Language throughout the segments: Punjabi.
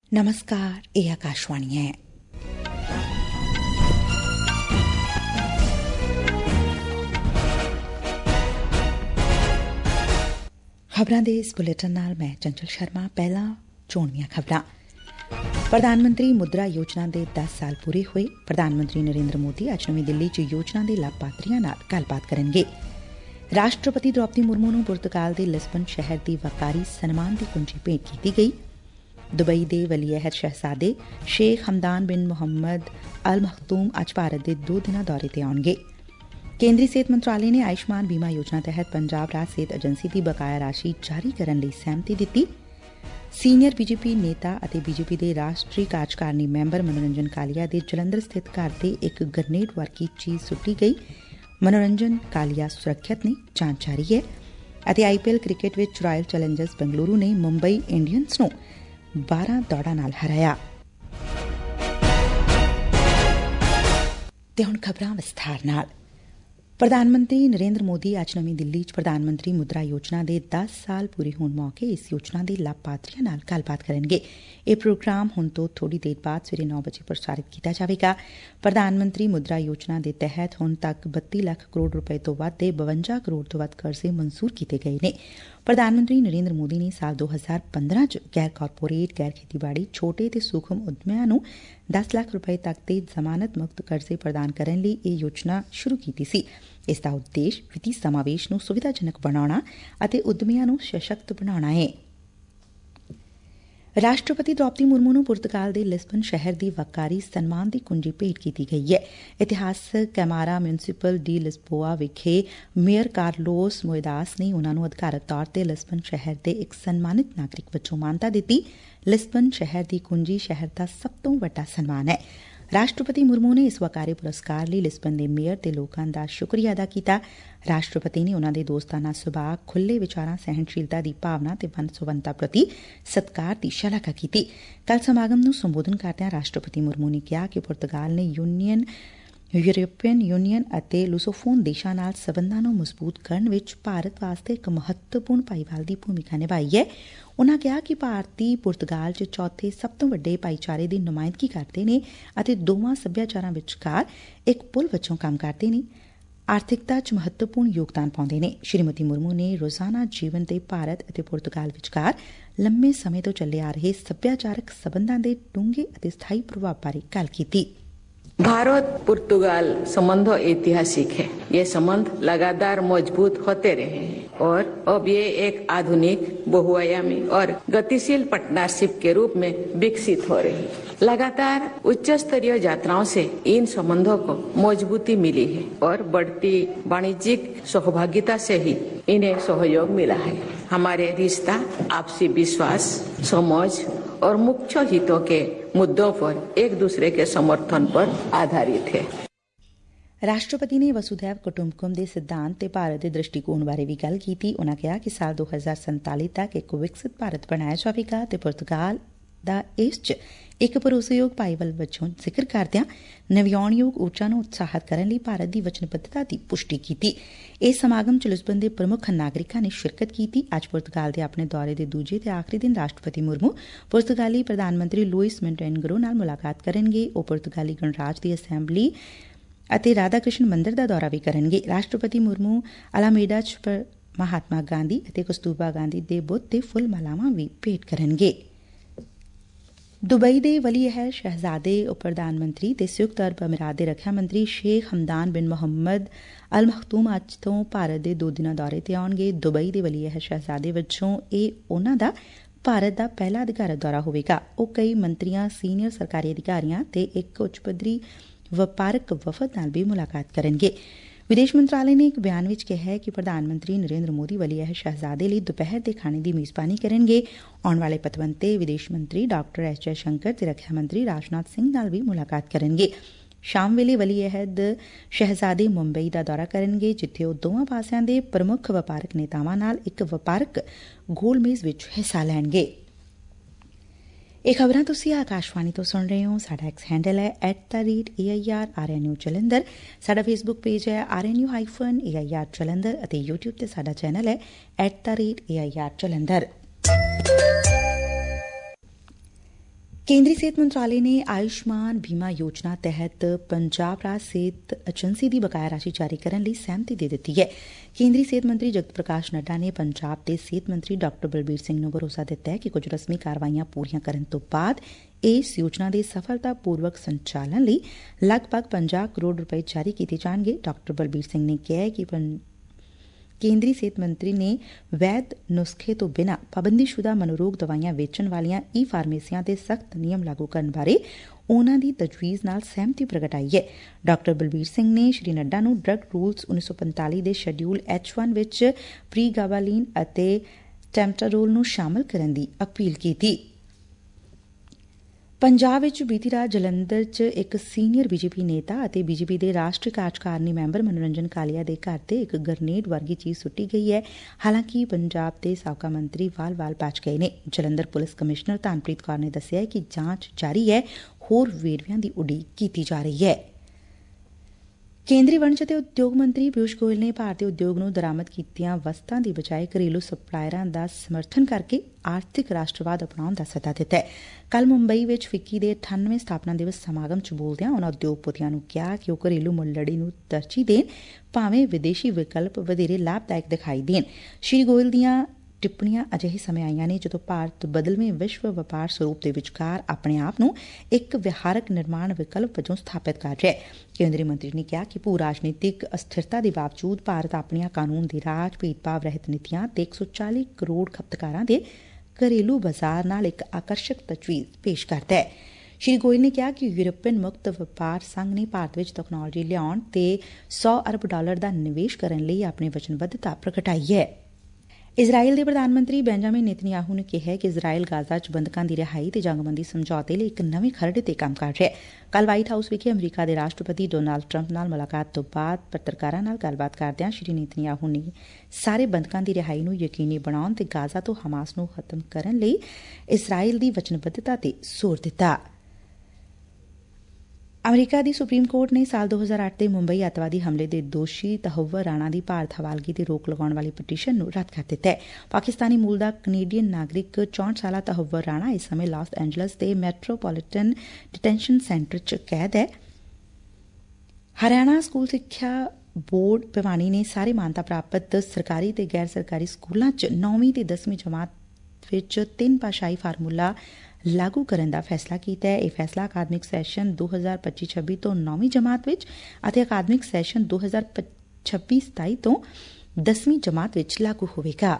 ਨਮਸਕਾਰ, ਇਹ ਆਕਾਸ਼ਵਾਣੀ ਹੈ। ਖਬਰਾਂ ਦੇ ਇਸ ਬੁਲੇਟਿਨ ਨਾਲ ਮੈਂ ਚੰਚਲ ਸ਼ਰਮਾ। ਪਹਿਲਾਂ ਚੋਣਵੀਆਂ ਖਬਰਾਂ। ਪ੍ਰਧਾਨ ਮੰਤਰੀ ਮੁਦਰਾ ਯੋਜਨਾ ਦੇ 10 ਸਾਲ ਪੂਰੇ ਹੋਏ। ਪ੍ਰਧਾਨ ਮੰਤਰੀ ਨਰਿੰਦਰ ਮੋਦੀ ਅੱਜ ਨਵੀਂ ਦਿੱਲੀ 'ਚ ਯੋਜਨਾ ਦੇ ਲਾਭਪਾਤਰੀਆਂ ਨਾਲ ਗੱਲਬਾਤ ਕਰਨਗੇ। ਰਾਸ਼ਟਰਪਤੀ ਦ੍ਰੌਪਦੀ ਮੁਰਮੂ ਨੂੰ ਪੁਰਤਗਾਲ ਦੇ ਲਿਸਬਨ ਸ਼ਹਿਰ ਦੀ ਵਕਾਰੀ ਸਨਮਾਨ ਦੀ ਕੁੰਜੀ ਭੇਂਟ ਕੀਤੀ ਗਈ। ਦੁਬਈ ਦੇ ਵਲੀਅਹਦ ਸ਼ਹਿਜ਼ਾਦੇ ਸ਼ੇਖ ਹਮਦਾਨ ਬਿਨ ਮੁਹੰਮਦ ਅਲ ਮਖਤੂਮ ਅੱਜ ਭਾਰਤ ਦੇ 2 ਦਿਨਾਂ ਦੌਰੇ ਤੇ ਆਉਣਗੇ। ਕੇਂਦਰੀ ਸਿਹਤ ਮੰਤਰਾਲੇ ਨੇ ਆਯੁਸ਼ਮਾਨ ਬੀਮਾ ਯੋਜਨਾ ਤਹਿਤ ਪੰਜਾਬ ਰਾਜ ਸਿਹਤ ਏਜੰਸੀ ਦੀ ਬਕਾਇਆ ਰਾਸ਼ੀ ਜਾਰੀ ਕਰਨ ਲਈ ਸਹਿਮਤੀ ਦਿੱਤੀ। ਸੀਨੀਅਰ ਬੀਜੇਪੀ ਨੇਤਾ ਅਤੇ ਬੀਜੇਪੀ ਦੇ ਰਾਸ਼ਟਰੀ ਕਾਰਜਕਾਰਨੀ ਮੈਂਬਰ ਮਨੋਰੰਜਨ ਕਾਲੀਆ ਦੇ ਜਲੰਧਰ ਸਥਿਤ ਘਰ ਤੇ ਇੱਕ ਗ੍ਰਨੇਡ ਵਰਗੀ ਚੀਜ਼ ਸੁੱਟੀ ਗਈ। ਮਨੋਰੰਜਨ ਕਾਲੀਆ ਸੁਰੱਖਿਅਤ ਨੇ, ਜਾਂਚ ਜਾਰੀ ਹੈ। ਅਤੇ ਆਈਪੀਐਲ ਕ੍ਰਿਕਟ ਵਿੱਚ ਰਾਇਲ ਚੈਲੰਜਰਸ ਬੰਗਲੁਰੂ ਨੇ ਮੁੰਬਈ ਇੰਡੀਅਨਜ਼ ਨੂੰ 12 ਦੌੜਾਂ ਨਾਲ ਹਰਾਇਆ। ਤੇ ਹੁਣ ਖਬਰਾਂ ਵਿਸਥਾਰ ਨਾਲ। ਪ੍ਰਧਾਨ ਮੰਤਰੀ ਨਰਿੰਦਰ ਮੋਦੀ ਅੱਜ ਨਵੀਂ ਦਿੱਲੀ 'ਚ ਪ੍ਰਧਾਨ ਮੰਤਰੀ ਮੁਦਰਾ ਯੋਜਨਾ ਦੇ 10 ਸਾਲ ਪੂਰੇ ਹੋਣ ਮੌਕੇ ਇਸ ਯੋਜਨਾ ਦੇ ਲਾਭਪਾਤਰੀਆਂ ਨਾਲ ਗੱਲਬਾਤ ਕਰਨਗੇ। ਇਹ ਪ੍ਰੋਗਰਾਮ ਹੁਣ ਤੋਂ ਥੋੜੀ ਦੇਰ ਬਾਅਦ ਸਵੇਰੇ 9 ਵਜੇ ਪ੍ਰਸਾਰਿਤ ਕੀਤਾ ਜਾਵੇਗਾ। ਪ੍ਰਧਾਨ ਮੰਤਰੀ ਮੁਦਰਾ ਯੋਜਨਾ ਦੇ ਤਹਿਤ ਹੁਣ ਤੱਕ 32 ਲੱਖ ਕਰੋੜ ਰੁਪਏ ਤੋਂ ਵੱਧ ਦੇ 52 ਕਰੋੜ ਤੋਂ ਵੱਧ ਕਰਜ਼ੇ ਮਨਜ਼ੂਰ ਕੀਤੇ ਗਏ ਨੇ। ਪ੍ਰਧਾਨ ਮੰਤਰੀ ਨਰਿੰਦਰ ਮੋਦੀ ਨੇ ਸਾਲ 2015 'ਚ ਗੈਰ ਕਾਰਪੋਰੇਟ, ਗੈਰ ਖੇਤੀਬਾੜੀ, ਛੋਟੇ ਤੇ ਸੂਖਮ ਉਦਮੀਆਂ ਨੂੰ 10 ਲੱਖ ਰੁਪਏ ਤੱਕ ਦੇ ਜ਼ਮਾਨਤ ਮੁਕਤ ਕਰਜ਼ੇ ਪ੍ਰਦਾਨ ਕਰਨ ਲਈ ਇਹ ਯੋਜਨਾ ਸ਼ੁਰੂ ਕੀਤੀ ਸੀ। ਇਸ ਦਾ ਉਦੇਸ਼ ਵਿੱਤੀ ਸਮਾਵੇਸ਼ ਨੂੰ ਸੁਵਿਧਾਜਨਕ ਬਣਾਉਣਾ ਅਤੇ ਉਦਮੀਆਂ ਨੂੰ ਸਸ਼ਕਤ ਬਣਾਉਣਾ ਹੈ। ਰਾਸ਼ਟਰਪਤੀ ਦ੍ਰੌਪਦੀ ਮੁਰਮੂ ਨੂੰ ਪੁਰਤਗਾਲ ਦੇ ਲਿਸਬਨ ਸ਼ਹਿਰ ਦੀ ਵਕਾਰੀ ਸਨਮਾਨ ਦੀ ਕੁੰਜੀ ਭੇਂਟ ਕੀਤੀ ਗਈ ਹੈ। ਇਤਿਹਾਸਕ ਕੈਮਾਰਾ ਮਿਊਨਸੀਪਲ ਡੀ ਲਿਸਬੋਆ ਵਿਖੇ ਮੇਅਰ ਕਾਰਲੋਸ ਮੋਇਦਾਸ ਨੇ ਉਨ੍ਹਾਂ ਨੂੰ ਅਧਿਕਾਰਤ ਤੌਰ ਤੇ ਲਿਸਬਨ ਸ਼ਹਿਰ ਦੇ ਇੱਕ ਸਨਮਾਨਿਤ ਨਾਗਰਿਕ ਵਜੋਂ ਮਾਨਤਾ ਦਿੱਤੀ। ਲਿਸਬਨ ਸ਼ਹਿਰ ਦੀ ਕੁੰਜੀ ਸ਼ਹਿਰ ਦਾ ਸਭ ਤੋਂ ਵੱਡਾ ਸਨਮਾਨ ਹੈ। ਰਾਸ਼ਟਰਪਤੀ ਮੁਰਮੂ ਨੇ ਇਸ ਵਕਾਰੀ ਪੁਰਸਕਾਰ ਲਈ ਲਿਸਬਨ ਦੇ ਮੇਅਰ ਤੇ ਲੋਕਾਂ ਦਾ ਸ਼ੁਕਰੀਆ ਅਦਾ ਕੀਤਾ। ਰਾਸ਼ਟਰਪਤੀ ਨੇ ਉਨ੍ਹਾਂ ਦੇ ਦੋਸਤਾਨਾ ਸੁਭਾਅ, ਖੁੱਲ੍ਹੇ ਵਿਚਾਰਾਂ, ਸਹਿਣਸ਼ੀਲਤਾ ਦੀ ਭਾਵਨਾ ਤੇ ਵੰਨ-ਸੁਵੰਨਤਾ ਪ੍ਰਤੀ ਸਤਿਕਾਰ ਦੀ ਸ਼ਲਾਘਾ ਕੀਤੀ। ਕੱਲ੍ਹ ਸਮਾਗਮ ਨੂੰ ਸੰਬੋਧਨ ਕਰਦਿਆਂ ਰਾਸ਼ਟਰਪਤੀ ਮੁਰਮੂ ਨੇ ਕਿਹਾ ਕਿ ਪੁਰਤਗਾਲ ਨੇ ਯੂਰਪੀਅਨ ਯੂਨੀਅਨ ਅਤੇ ਲੂਸੋਫੋਨ ਦੇਸ਼ਾਂ ਨਾਲ ਸਬੰਧਾਂ ਨੂੰ ਮਜ਼ਬੂਤ ਕਰਨ ਵਿੱਚ ਭਾਰਤ ਵਾਸਤੇ ਇੱਕ ਮਹੱਤਵਪੂਰਨ ਭਾਈਵਾਲ ਦੀ ਭੂਮਿਕਾ ਨਿਭਾਈ ਹੈ। ਉਨ੍ਹਾਂ ਕਿਹਾ ਕਿ ਭਾਰਤੀ ਪੁਰਤਗਾਲ 'ਚ ਚੌਥੇ ਸਭ ਤੋਂ ਵੱਡੇ ਭਾਈਚਾਰੇ ਦੀ ਨੁਮਾਇੰਦਗੀ ਕਰਦੇ ਨੇ ਅਤੇ ਦੋਵਾਂ ਸੱਭਿਆਚਾਰਾਂ ਵਿਚਕਾਰ ਇੱਕ ਪੁਲ ਵਜੋਂ ਕੰਮ ਕਰਦੇ ਨੇ, ਆਰਥਿਕਤਾ 'ਚ ਮਹੱਤਵਪੂਰਨ ਯੋਗਦਾਨ ਪਾਉਂਦੇ ਨੇ। ਸ਼੍ਰੀਮਤੀ ਮੁਰਮੂ ਨੇ ਰੋਜ਼ਾਨਾ ਜੀਵਨ ਤੇ ਭਾਰਤ ਅਤੇ ਪੁਰਤਗਾਲ ਵਿਚਕਾਰ ਲੰਮੇ ਸਮੇਂ ਤੋਂ ਚੱਲੇ ਆ ਰਹੇ ਸੱਭਿਆਚਾਰਕ ਸਬੰਧਾਂ ਦੇ ਡੂੰਘੇ ਅਤੇ ਸਥਾਈ ਪ੍ਰਭਾਵ ਬਾਰੇ ਗੱਲ ਕੀਤੀ। भारत पुर्तगाल संबंध ऐतिहासिक है। ये संबंध लगातार मजबूत होते रहे हैं और अब ये एक आधुनिक, बहुआयामी और गतिशील पार्टनरशिप के रूप में विकसित हो रही है। लगातार उच्च स्तरीय यात्राओं से इन संबंधों को मजबूती मिली है और बढ़ती वाणिज्यिक सहभागिता से ही इन्हें सहयोग मिला है। हमारे रिश्ता आपसी विश्वास, समझ और मुख्य हितों के मुद्दों पर एक दूसरे के समर्थन पर आधारित है। ਰਾਸ਼ਟਰਪਤੀ ਨੇ ਵਸੂਧੈਵ ਕੁਟੁੰਬਕਮ ਦੇ ਸਿਧਾਂਤ ਤੇ ਭਾਰਤ ਦੇ ਦ੍ਰਿਸ਼ਟੀਕੋਣ ਬਾਰੇ ਵੀ ਗੱਲ ਕੀਤੀ। ਉਨ੍ਹਾਂ ਕਿਹਾ ਕਿ ਸਾਲ 2047 ਤੱਕ ਇੱਕ ਵਿਕਸਿਤ ਭਾਰਤ ਬਣਾਇਆ ਜਾਵੇਗਾ ਤੇ ਪੁਰਤਗਾਲ ਦਾ ਇਸ 'ਚ ਇੱਕ ਭਰੋਸੇਯੋਗ ਭਾਈਵਾਲ ਵਜੋਂ ਜ਼ਿਕਰ ਕਰਦਿਆਂ ਨਵਿਆਉਣਯੋਗ ਊਰਜਾ ਨੂੰ ਉਤਸ਼ਾਹਿਤ ਕਰਨ ਲਈ ਭਾਰਤ ਦੀ ਵਚਨਬੱਧਤਾ ਦੀ ਪੁਸ਼ਟੀ ਕੀਤੀ। ਇਸ ਸਮਾਗਮ 'ਚ ਲਿਸਬਨ ਦੇ ਪ੍ਰਮੁੱਖ ਨਾਗਰਿਕਾਂ ਨੇ ਸ਼ਿਰਕਤ ਕੀਤੀ। ਅੱਜ ਪੁਰਤਗਾਲ ਦੇ ਆਪਣੇ ਦੌਰੇ ਦੇ ਦੂਜੇ ਤੇ ਆਖਰੀ ਦਿਨ ਰਾਸ਼ਟਰਪਤੀ ਮੁਰਮੂ ਪੁਰਤਗਾਲੀ ਪ੍ਰਧਾਨ ਮੰਤਰੀ ਲੂਇਸ ਮੋਂਟੇਨਗਰੋ ਨਾਲ ਮੁਲਾਕਾਤ ਕਰਨਗੇ। ਉਹ ਪੁਰਤਗਾਲੀ ਗਣਰਾਜ ਦੀ ਅਸੈਂਬਲੀ ਅਤੇ ਰਾਧਾ ਕ੍ਰਿਸ਼ਨ ਮੰਦਰ ਦਾ ਦੌਰਾ ਵੀ ਕਰਨਗੇ। ਰਾਸ਼ਟਰਪਤੀ ਮੁਰਮੂ ਅਲਾਮੇਡਾ 'ਚ ਮਹਾਤਮਾ ਗਾਂਧੀ ਅਤੇ ਕਸਤੂਰਬਾ ਗਾਂਧੀ ਦੇ ਬੁੱਤ ਤੇ ਫੁੱਲ ਮਾਲਾਵਾਂ ਵੀ ਭੇਟ ਕਰਨਗੇ। ਦੁਬਈ ਦੇ ਵਲੀਅਹਦ ਸ਼ਹਿਜ਼ਾਦੇ ਉਪ ਪ੍ਰਧਾਨ ਮੰਤਰੀ ਤੇ ਸੰਯੁਕਤ ਅਰਬ ਅਮੀਰਾਤ ਦੇ ਰੱਖਿਆ ਮੰਤਰੀ ਸ਼ੇਖ ਹਮਦਾਨ ਬਿਨ ਮੁਹੰਮਦ ਅਲ ਮਖਤੂਮ ਅੱਜ ਤੋਂ ਭਾਰਤ ਦੇ 2 ਦਿਨਾਂ ਦੌਰੇ ਤੇ ਆਉਣਗੇ। ਦੁਬਈ ਦੇ ਵਲੀਅਹਦ ਸ਼ਹਿਜ਼ਾਦੇ ਵਜੋਂ ਇਹ ਉਨ੍ਹਾਂ ਦਾ ਭਾਰਤ ਦਾ ਪਹਿਲਾ ਅਧਿਕਾਰਤ ਦੌਰਾ ਹੋਵੇਗਾ। ਉਹ ਕਈ ਮੰਤਰੀਆਂ, ਸੀਨੀਅਰ ਸਰਕਾਰੀ ਅਧਿਕਾਰੀਆਂ ਤੇ ਇੱਕ ਉੱਚ ਪੱਧਰੀ ਵਪਾਰਕ ਵਫਦ ਨਾਲ ਵੀ ਮੁਲਾਕਾਤ ਕਰਨਗੇ। ਵਿਦੇਸ਼ ਮੰਤਰਾਲੇ ਨੇ ਇੱਕ ਬਿਆਨ ਵਿੱਚ ਕਿਹਾ ਕਿ ਪ੍ਰਧਾਨ ਮੰਤਰੀ ਨਰਿੰਦਰ ਮੋਦੀ ਵਲੀਅਹਦ ਸ਼ਹਿਜ਼ਾਦੇ ਲਈ ਦੁਪਹਿਰ ਦੇ ਖਾਣੇ ਦੀ ਮੇਜ਼ਬਾਨੀ ਕਰਨਗੇ। ਆਉਣ ਵਾਲੇ ਪਤਵੰਤੇ ਵਿਦੇਸ਼ ਮੰਤਰੀ ਡਾਕਟਰ ਐਸ ਜੈ ਸ਼ੰਕਰ ਤੇ ਰੱਖਿਆ ਮੰਤਰੀ ਰਾਜਨਾਥ ਸਿੰਘ ਨਾਲ ਵੀ ਮੁਲਾਕਾਤ ਕਰਨਗੇ। ਸ਼ਾਮ ਵੇਲੇ ਵਲੀਅਹਦ ਸ਼ਹਿਜ਼ਾਦੇ ਮੁੰਬਈ ਦਾ ਦੌਰਾ ਕਰਨਗੇ, ਜਿੱਥੇ ਉਹ ਦੋਵਾਂ ਪਾਸਿਆਂ ਦੇ ਪ੍ਰਮੁੱਖ ਵਪਾਰਕ ਨੇਤਾਵਾਂ ਨਾਲ ਇੱਕ ਵਪਾਰਕ ਗੋਲਮੇਜ਼ ਵਿੱਚ ਹਿੱਸਾ ਲੈਣਗੇ। ਇਹ ਖਬਰਾਂ ਤੁਸੀਂ ਆਕਾਸ਼ਵਾਣੀ ਤੋਂ ਸੁਣ ਰਹੇ ਹੋ। ਸਾਡਾ ਐਕਸ ਹੈਂਡਲ ਹੈ @AIRRNU ਜਲੰਧਰ। ਸਾਡਾ ਫੇਸਬੁੱਕ ਪੇਜ ਹੈ RNU-AIR ਜਲੰਧਰ ਅਤੇ ਯੂਟਿਊਬ ਤੇ ਸਾਡਾ ਚੈਨਲ ਹੈ @AIR ਜਲੰਧਰ। ਕੇਂਦਰੀ ਸਿਹਤ ਮੰਤਰਾਲੇ ਨੇ ਆਯੁਸ਼ਮਾਨ ਬੀਮਾ ਯੋਜਨਾ ਤਹਿਤ ਪੰਜਾਬ ਰਾਜ ਸਿਹਤ ਏਜੰਸੀ ਦੀ ਬਕਾਇਆ ਰਾਸ਼ੀ ਜਾਰੀ ਕਰਨ ਲਈ ਸਹਿਮਤੀ ਦੇ ਦਿੱਤੀ ਹੈ। ਕੇਂਦਰੀ ਸਿਹਤ ਮੰਤਰੀ ਜਗਤ ਪ੍ਰਕਾਸ਼ ਨੱਡਾ ਨੇ ਪੰਜਾਬ ਦੇ ਸਿਹਤ ਮੰਤਰੀ ਡਾ ਬਲਬੀਰ ਸਿੰਘ ਨੂੰ ਭਰੋਸਾ ਦਿੱਤਾ ਹੈ ਕਿ ਕੁਝ ਰਸਮੀ ਕਾਰਵਾਈਆਂ ਪੂਰੀਆਂ ਕਰਨ ਤੋਂ ਬਾਅਦ ਇਸ ਯੋਜਨਾ ਦੇ ਸਫਲਤਾਪੂਰਵਕ ਸੰਚਾਲਨ ਲਈ ਲਗਭਗ 50 ਕਰੋੜ ਰੁਪਏ ਜਾਰੀ ਕੀਤੇ ਜਾਣਗੇ। ਡਾ ਬਲਬੀਰ ਸਿੰਘ ਨੇ ਕਿਹਾ ਕਿ ਕੇਂਦਰੀ ਸਿਹਤ ਮੰਤਰੀ ਨੇ ਵੈਦ ਨੁਸਖੇ ਤੋਂ ਬਿਨਾਂ ਪਾਬੰਦੀਸ਼ੁਦਾ ਮਨੋਰੋਗ ਦਵਾਈਆਂ ਵੇਚਣ ਵਾਲੀਆਂ ਈ ਫਾਰਮੇਸੀਆਂ ਤੇ ਸਖਤ ਨਿਯਮ ਲਾਗੂ ਕਰਨ ਬਾਰੇ ਉਨ੍ਹਾਂ ਦੀ ਤਜਵੀਜ਼ ਨਾਲ ਸਹਿਮਤੀ ਪ੍ਰਗਟਾਈ ਹੈ। ਡਾ ਬਲਬੀਰ ਸਿੰਘ ਨੇ ਸ਼੍ਰੀ ਨੱਡਾ ਨੂੰ ਡਰੱਗ ਰੂਲਸ 1945 ਦੇ ਸ਼ੈਡਿਊਲ H1 ਵਿੱਚ ਪ੍ਰੀਗਾਬਾਲੀਨ ਅਤੇ ਟੈਮਟਾਡੋਲ ਨੂੰ ਸ਼ਾਮਲ ਕਰਨ ਦੀ ਅਪੀਲ ਕੀਤੀ। ਪੰਜਾਬ ਵਿੱਚ ਬੀਤੀ ਰਾਤ ਜਲੰਧਰ 'ਚ ਇੱਕ ਸੀਨੀਅਰ ਬੀਜੇਪੀ ਨੇਤਾ ਅਤੇ ਬੀਜੇਪੀ ਦੇ ਰਾਸ਼ਟਰੀ ਕਾਰਜਕਾਰਨੀ ਮੈਂਬਰ ਮਨੋਰੰਜਨ ਕਾਲੀਆ ਦੇ ਘਰ ਤੇ ਇੱਕ ਗਰਨੇਡ ਵਰਗੀ ਚੀਜ਼ ਸੁੱਟੀ ਗਈ ਹੈ। ਹਾਲਾਂਕਿ ਪੰਜਾਬ ਦੇ ਸਾਬਕਾ ਮੰਤਰੀ ਵਾਲ-ਵਾਲ ਬਚ ਗਏ ਨੇ। ਜਲੰਧਰ ਪੁਲਿਸ ਕਮਿਸ਼ਨਰ ਧਨਪ੍ਰੀਤ ਕੌਰ ਨੇ ਦੱਸਿਆ ਕਿ ਜਾਂਚ ਜਾਰੀ ਹੈ, ਹੋਰ ਵੇਰਵਿਆਂ ਦੀ ਉਡੀਕ ਕੀਤੀ ਜਾ ਰਹੀ ਹੈ। ਕੇਂਦਰੀ ਵਣਜ ਅਤੇ ਉਦਯੋਗ ਮੰਤਰੀ ਪਿਊਸ਼ ਗੋਇਲ ਨੇ ਭਾਰਤੀ ਉਦਯੋਗ ਨੂੰ ਦਰਾਮਦ ਕੀਤੀਆਂ ਵਸਤਾਂ ਦੀ ਬਜਾਏ ਘਰੇਲੂ ਸਪਲਾਇਰਾਂ ਦਾ ਸਮਰਥਨ ਕਰਕੇ ਆਰਥਿਕ ਰਾਸ਼ਟਰਵਾਦ ਅਪਣਾਉਣ ਦਾ ਸੱਦਾ ਦਿੱਤਾ ਹੈ। ਕੱਲ੍ਹ ਮੁੰਬਈ ਵਿੱਚ ਫਿੱਕੀ ਦੇ 98ਵੇਂ ਸਥਾਪਨਾ ਦਿਵਸ ਸਮਾਗਮ 'ਚ ਬੋਲਦਿਆਂ ਉਨ੍ਹਾਂ ਉਦਯੋਗਪਤੀਆਂ ਨੂੰ ਕਿਹਾ ਕਿ ਉਹ ਘਰੇਲੂ ਮੁੱਲੜੀ ਨੂੰ ਤਰਜੀਹ ਦੇਣ, ਭਾਵੇਂ ਵਿਦੇਸ਼ੀ ਵਿਕਲਪ ਵਧੇਰੇ ਲਾਭਦਾਇਕ ਦਿਖਾਈ ਦੇਣ। ਸ਼੍ਰੀ ਗੋਇਲ ਦੀਆਂ ਟਿੱਪਣੀਆਂ ਅਜਿਹੇ ਸਮੇਂ ਆਈਆਂ ਨੇ ਜਦੋਂ ਭਾਰਤ ਬਦਲਵੇਂ ਵਿਸ਼ਵ ਵਪਾਰ ਸਰੂਪ ਦੇ ਵਿਚਕਾਰ ਆਪਣੇ ਆਪ ਨੂੰ ਇੱਕ ਵਿਹਾਰਕ ਨਿਰਮਾਣ ਵਿਕਲਪ ਵਜੋਂ ਸਥਾਪਿਤ ਕਰ ਰਿਹਾ ਹੈ। ਕੇਂਦਰੀ ਮੰਤਰੀ ਨੇ ਕਿਹਾ ਕਿ ਭੂ ਰਾਜਨੀਤਿਕ ਅਸਥਿਰਤਾ ਦੇ ਬਾਵਜੂਦ ਭਾਰਤ ਆਪਣੀਆਂ ਕਾਨੂੰਨ ਦੀ ਰਾਜ, ਭੇਦਭਾਵ ਰਹਿਤ ਨੀਤੀਆਂ ਤੇ 140 ਕਰੋੜ ਖਪਤਕਾਰਾਂ ਦੇ ਘਰੇਲੂ ਬਾਜ਼ਾਰ ਨਾਲ ਇੱਕ ਆਕਰਸ਼ਕ ਤਜਵੀਜ਼ ਪੇਸ਼ ਕਰਦਾ ਹੈ। ਸ਼੍ਰੀ ਗੋਇਲ ਨੇ ਕਿਹਾ ਕਿ ਯੂਰਪੀਅਨ ਮੁਕਤ ਵਪਾਰ ਸੰਘ ਨੇ ਭਾਰਤ ਵਿੱਚ ਤਕਨਾਲੋਜੀ ਲਿਆਉਣ ਤੇ $100 ਅਰਬ ਦਾ ਨਿਵੇਸ਼ ਕਰਨ ਲਈ ਆਪਣੀ ਵਚਨਬੱਧਤਾ ਪ੍ਰਗਟਾਈ ਹੈ। ਇਜ਼ਰਾਈਲ ਦੇ ਪ੍ਰਧਾਨ ਮੰਤਰੀ ਬੈਂਜਾਮਿਨ ਨੇਤਨਯਾਹੂ ਨੇ ਕਿਹਾ ਕਿ ਇਜ਼ਰਾਈਲ ਗਾਜ਼ਾ 'ਚ ਬੰਦਕਾਂ ਦੀ ਰਿਹਾਈ ਤੇ ਜੰਗਬੰਦੀ ਸਮਝੌਤੇ ਲਈ ਇੱਕ ਨਵੇਂ ਖਰੜੇ ਤੇ ਕੰਮ ਕਰ ਰਿਹਾ ਹੈ। ਕੱਲ੍ਹ ਵਾਈਟ ਹਾਊਸ ਵਿਖੇ ਅਮਰੀਕਾ ਦੇ ਰਾਸ਼ਟਰਪਤੀ ਡੋਨਾਲਡ ਟਰੰਪ ਨਾਲ ਮੁਲਾਕਾਤ ਤੋਂ ਬਾਅਦ ਪੱਤਰਕਾਰਾਂ ਨਾਲ ਗੱਲਬਾਤ ਕਰਦਿਆਂ ਸ਼੍ਰੀ ਨੇਤਨਯਾਹੂ ਨੇ ਸਾਰੇ ਬੰਦਕਾਂ ਦੀ ਰਿਹਾਈ ਨੂੰ ਯਕੀਨੀ ਬਣਾਉਣ ਤੇ ਗਾਜ਼ਾ ਤੋਂ ਹਮਾਸ ਨੂੰ ਖਤਮ ਕਰਨ ਲਈ ਇਜ਼ਰਾਈਲ ਦੀ ਵਚਨਬੱਧਤਾ ਤੇ ਜ਼ੋਰ ਦਿੱਤਾ। ਅਮਰੀਕਾ ਦੀ ਸੁਪਰੀਮ ਕੋਰਟ ਨੇ ਸਾਲ 2008 ਦੇ ਮੁੰਬਈ ਅੱਤਵਾਦੀ ਹਮਲੇ ਦੇ ਦੋਸ਼ੀ ਤਹੱਵਰ ਰਾਣਾ ਦੀ ਭਾਰਤ ਹਵਾਲਗੀ ਤੇ ਰੋਕ ਲਗਾਉਣ ਵਾਲੀ ਪਟੀਸ਼ਨ ਨੂੰ ਰੱਦ ਕਰ ਦਿੱਤਾ ਹੈ। ਪਾਕਿਸਤਾਨੀ ਮੂਲ ਦਾ ਕੈਨੇਡੀਅਨ ਨਾਗਰਿਕ 64 ਸਾਲਾ ਤਹੱਵਰ ਰਾਣਾ ਇਸ ਸਮੇਂ ਲਾਸ ਐਂਜਲਸ ਦੇ ਮੈਟਰੋਪੋਲੀਟਨ ਡਿਟੈਂਸ਼ਨ ਸੈਂਟਰ 'ਚ ਕੈਦ ਹੈ। ਹਰਿਆਣਾ ਸਕੂਲ ਸਿੱਖਿਆ ਬੋਰਡ ਭਿਵਾਨੀ ਨੇ ਸਾਰੇ ਮਾਨਤਾ ਪ੍ਰਾਪਤ ਸਰਕਾਰੀ ਤੇ ਗੈਰ ਸਰਕਾਰੀ ਸਕੂਲਾਂ 'ਚ 9ਵੀਂ ਤੇ 10ਵੀਂ ਜਮਾਤ ਵਿੱਚ 3 ਭਾਸ਼ਾਈ ਫਾਰਮੂਲਾ ਲਾਗੂ ਕਰਨ ਦਾ ਫੈਸਲਾ ਕੀਤਾ ਹੈ। ਇਹ ਫੈਸਲਾ ਅਕਾਦਮਿਕ ਸੈਸ਼ਨ 2025-26 ਤੋਂ 9ਵੀਂ ਜਮਾਤ ਵਿੱਚ ਅਤੇ ਅਕਾਦਮਿਕ ਸੈਸ਼ਨ 2026-27 ਤੋਂ 10ਵੀਂ ਜਮਾਤ ਵਿੱਚ ਲਾਗੂ ਹੋਵੇਗਾ।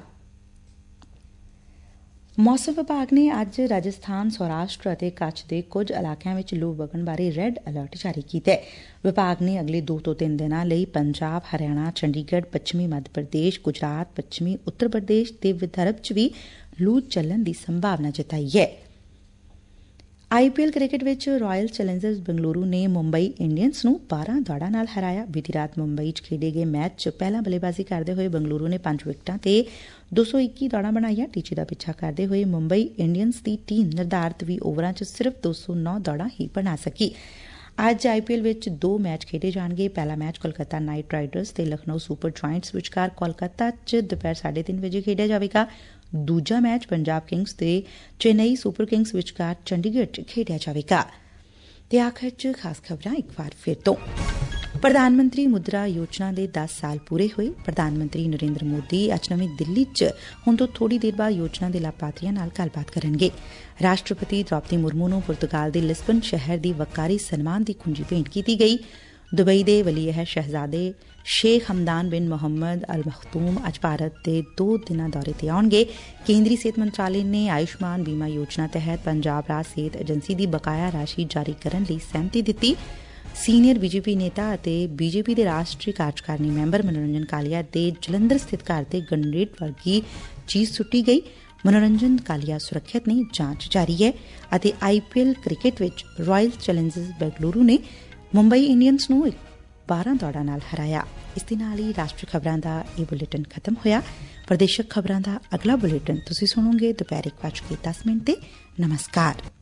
ਮੌਸਮ ਵਿਭਾਗ ਨੇ ਅੱਜ ਰਾਜਸਥਾਨ, ਸੌਰਾਸ਼ਟਰ ਅਤੇ ਕੱਛ ਦੇ ਕੁਝ ਇਲਾਕਿਆਂ ਵਿੱਚ ਲੂ ਵਗਣ ਬਾਰੇ ਰੈੱਡ ਅਲਰਟ ਜਾਰੀ ਕੀਤਾ ਹੈ। ਵਿਭਾਗ ਨੇ ਅਗਲੇ 2 ਤੋਂ 3 ਦਿਨਾਂ ਲਈ ਪੰਜਾਬ, ਹਰਿਆਣਾ, ਚੰਡੀਗੜ੍ਹ, ਪੱਛਮੀ ਮੱਧ ਪ੍ਰਦੇਸ਼, ਗੁਜਰਾਤ, ਪੱਛਮੀ ਉੱਤਰ ਪ੍ਰਦੇਸ਼ ਤੇ ਵਿਦਰਭ 'ਚ ਵੀ ਲੂ ਚੱਲਣ ਦੀ ਸੰਭਾਵਨਾ ਜਤਾਈ ਹੈ। IPL ਕ੍ਰਿਕਟ ਵਿੱਚ ਰਾਇਲ ਚੈਲੰਜਰਸ ਬੰਗਲੁਰੂ ਨੇ ਮੁੰਬਈ ਇੰਡੀਅਨਸ ਨੂੰ 12 ਦੌੜਾਂ ਨਾਲ ਹਰਾਇਆ। ਬੀਤੀ ਰਾਤ ਮੁੰਬਈ 'ਚ ਖੇਡੇ ਗਏ ਮੈਚ 'ਚ ਪਹਿਲਾਂ ਬੱਲੇਬਾਜ਼ੀ ਕਰਦੇ ਹੋਏ ਬੰਗਲੁਰੂ ਨੇ 5 ਵਿਕਟਾਂ ਤੇ 221 ਦੌੜਾਂ ਬਣਾਈਆਂ। ਟੀਚੇ ਦਾ ਪਿੱਛਾ ਕਰਦੇ ਹੋਏ ਮੁੰਬਈ ਇੰਡੀਅਨਸ ਦੀ ਟੀਮ ਨਿਰਧਾਰਤ 20 ਓਵਰਾਂ 'ਚ ਸਿਰਫ 209 ਦੌੜਾਂ ਹੀ ਬਣਾ ਸਕੀ। ਅੱਜ IPL ਵਿੱਚ 2 ਮੈਚ ਖੇਡੇ ਜਾਣਗੇ। ਪਹਿਲਾ ਮੈਚ ਕੋਲਕਾਤਾ ਨਾਈਟ ਰਾਈਡਰਸ ਤੇ ਲਖਨਊ ਸੁਪਰ ਜਾਇੰਟਸ ਵਿਚਕਾਰ ਕੋਲਕਾਤਾ 'ਚ ਦੁਪਹਿਰ 3:30 ਵਜੇ ਖੇਡਿਆ ਜਾਵੇਗਾ। ਦੂਜਾ ਮੈਚ ਪੰਜਾਬ ਕਿੰਗਸ ਤੇ ਚੇਨਈ ਸੁਪਰ ਕਿੰਗਸ ਵਿਚਕਾਰ ਚੰਡੀਗੜ੍ਹ 'ਚ ਖੇਡਿਆ ਜਾਵੇਗਾ। ਤੇ ਆਖਰ 'ਚ ਖਾਸ ਖਬਰਾਂ ਇੱਕ ਵਾਰ ਫਿਰ ਤੋਂ। ਪ੍ਰਧਾਨ ਮੰਤਰੀ ਮੁਦਰਾ ਯੋਜਨਾ ਦੇ 10 ਸਾਲ ਪੂਰੇ ਹੋਏ। ਪ੍ਰਧਾਨ ਮੰਤਰੀ ਨਰਿੰਦਰ ਮੋਦੀ ਅੱਜ ਨਵੀਂ ਦਿੱਲੀ 'ਚ ਹੁਣ ਤੋਂ ਥੋੜੀ ਦੇਰ ਬਾਅਦ ਯੋਜਨਾ ਦੇ ਲਾਭਪਾਤਰੀਆਂ ਨਾਲ ਗੱਲਬਾਤ ਕਰਨਗੇ। ਰਾਸ਼ਟਰਪਤੀ ਦ੍ਰੌਪਦੀ ਮੁਰਮੂ ਨੂੰ ਪੁਰਤਗਾਲ ਦੇ ਲਿਸਬਨ ਸ਼ਹਿਰ ਦੀ ਵੱਕਾਰੀ ਸਨਮਾਨ ਦੀ ਕੁੰਜੀ ਭੇਂਟ ਕੀਤੀ ਗਈ। ਦੁਬਈ ਦੇ ਵਲੀਅਹਿਦ ਸ਼ਹਿਜ਼ਾਦੇ ਸ਼ੇਖ ਹਮਦਾਨ ਬਿਨ ਮੁਹੰਮਦ ਅਲ ਮਖਤੂਮ ਅੱਜ ਭਾਰਤ ਦੇ 2 ਦਿਨਾਂ ਦੌਰੇ ਤੇ ਆਉਣਗੇ। ਕੇਂਦਰੀ ਸਿਹਤ ਮੰਤਰਾਲੇ ਨੇ ਆਯੁਸ਼ਮਾਨ ਬੀਮਾ ਯੋਜਨਾ ਤਹਿਤ ਪੰਜਾਬ ਰਾਜ ਸਿਹਤ ਏਜੰਸੀ ਦੀ ਬਕਾਇਆ ਰਾਸ਼ੀ ਜਾਰੀ ਕਰਨ ਲਈ ਸਹਿਮਤੀ ਦਿੱਤੀ। ਸੀਨੀਅਰ ਬੀਜੇਪੀ ਨੇਤਾ ਅਤੇ ਬੀਜੇਪੀ ਦੇ ਰਾਸ਼ਟਰੀ ਕਾਰਜਕਾਰਨੀ ਮੈਂਬਰ ਮਨੋਰੰਜਨ ਕਾਲੀਆ ਦੇ ਜਲੰਧਰ ਸਥਿਤ ਘਰ ਤੇ ਗ੍ਰਨੇਡ ਵਰਗੀ ਚੀਜ਼ ਸੁੱਟੀ ਗਈ। ਮਨੋਰੰਜਨ ਕਾਲੀਆ ਸੁਰੱਖਿਅਤ ਨੇ, ਜਾਂਚ ਜਾਰੀ ਹੈ। ਅਤੇ IPL ਕ੍ਰਿਕਟ ਵਿੱਚ ਰਾਇਲ ਚੈਲੰਜਰਸ ਬੈਂਗਲੁਰੂ ਨੇ ਮੁੰਬਈ ਇੰਡੀਅਨਸ ਨੂੰ 12 ਦੌੜਾਂ ਨਾਲ ਹਰਾਇਆ। ਇਸ ਦੇ ਨਾਲ ਹੀ ਰਾਸ਼ਟਰੀ ਖਬਰਾਂ ਦਾ ਇਹ ਬੁਲੇਟਿਨ ਖਤਮ ਹੋਇਆ। ਪ੍ਰਦੇਸ਼ਕ ਖਬਰਾਂ ਦਾ ਅਗਲਾ ਬੁਲੇਟਿਨ ਤੁਸੀਂ ਸੁਣੋਗੇ ਦੁਪਹਿਰ 1:10 ਤੇ। ਨਮਸਕਾਰ।